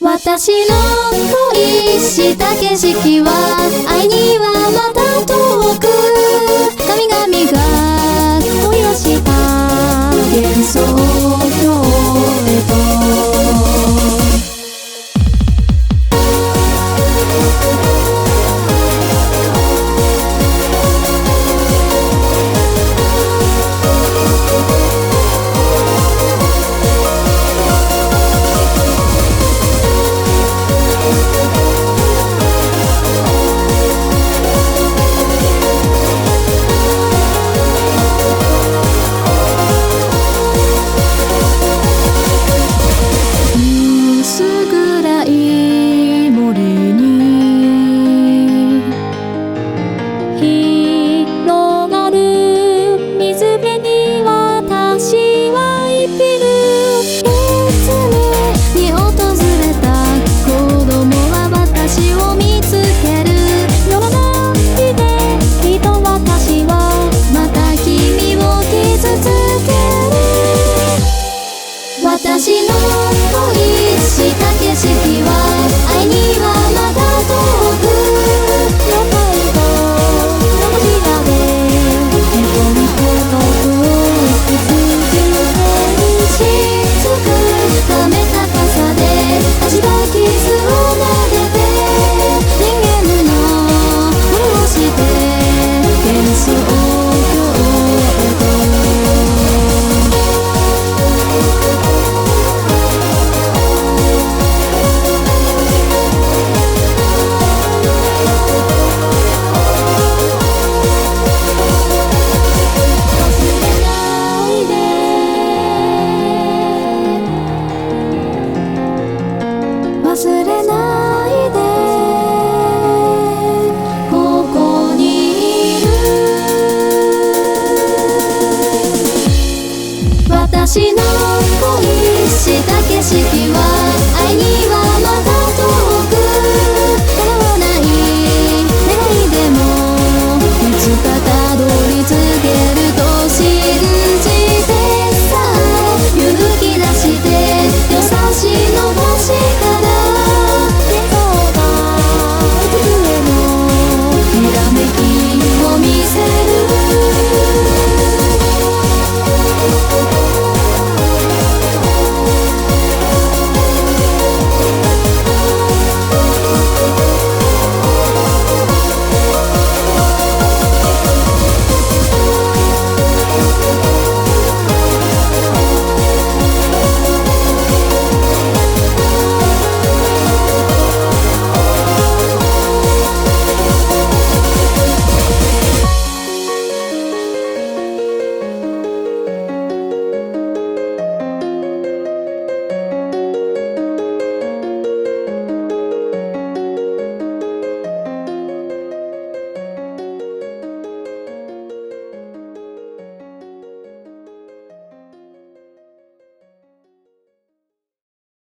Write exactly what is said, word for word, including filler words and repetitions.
私の恋した景色は愛にはまた遠く、神々が恋をした幻想郷へと。私の恋した景色は愛にはまだ遠く、よかったこちらで日本孤独を生き続けるしつくため高さで味わう傷を撫でて人間のふりをして幻想郷へと。忘れないでここにいる。私の恋した景色